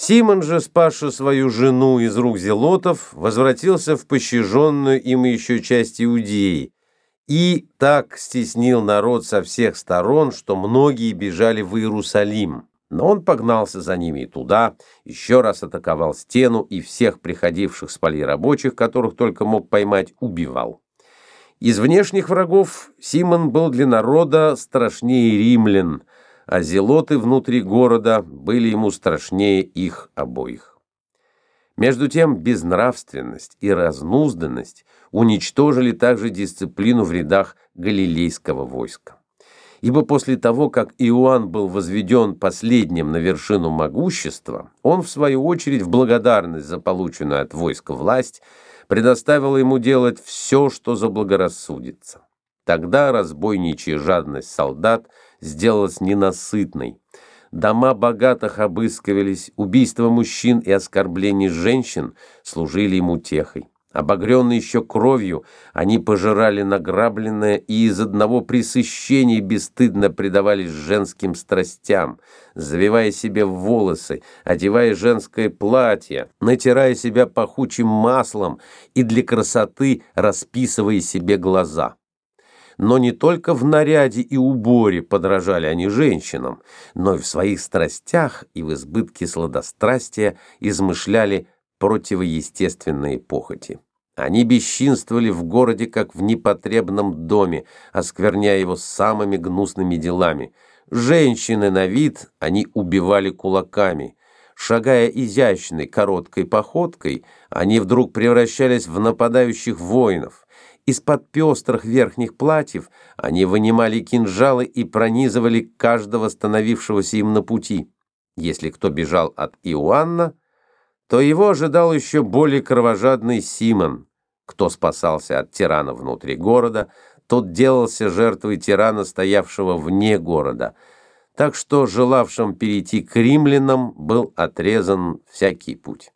Симон же, спасши свою жену из рук зелотов, возвратился в пощаженную им еще часть Иудеи и так стеснил народ со всех сторон, что многие бежали в Иерусалим. Но он погнался за ними и туда, еще раз атаковал стену и всех приходивших с полей рабочих, которых только мог поймать, убивал. Из внешних врагов Симон был для народа страшнее римлян, а зелоты внутри города были ему страшнее их обоих. Между тем безнравственность и разнузданность уничтожили также дисциплину в рядах галилейского войска. Ибо после того, как Иоанн был возведен последним на вершину могущества, он, в свою очередь, в благодарность за полученную от войска власть, предоставил ему делать все, что заблагорассудится. Тогда разбойничья жадность солдат сделалась ненасытной. Дома богатых обыскивались, убийства мужчин и оскорбления женщин служили ему утехой. Обогренные еще кровью, они пожирали награбленное и из одного пресыщения бесстыдно предавались женским страстям, завивая себе в волосы, одевая женское платье, натирая себя пахучим маслом и для красоты расписывая себе глаза. Но не только в наряде и уборе подражали они женщинам, но и в своих страстях и в избытке сладострастия измышляли противоестественные похоти. Они бесчинствовали в городе, как в непотребном доме, оскверняя его самыми гнусными делами. Женщины на вид они убивали кулаками. Шагая изящной, короткой походкой, они вдруг превращались в нападающих воинов. Из-под пестрых верхних платьев они вынимали кинжалы и пронизывали каждого становившегося им на пути. Если кто бежал от Иоанна, то его ожидал еще более кровожадный Симон. Кто спасался от тирана внутри города, тот делался жертвой тирана, стоявшего вне города. Так что желавшим перейти к римлянам был отрезан всякий путь.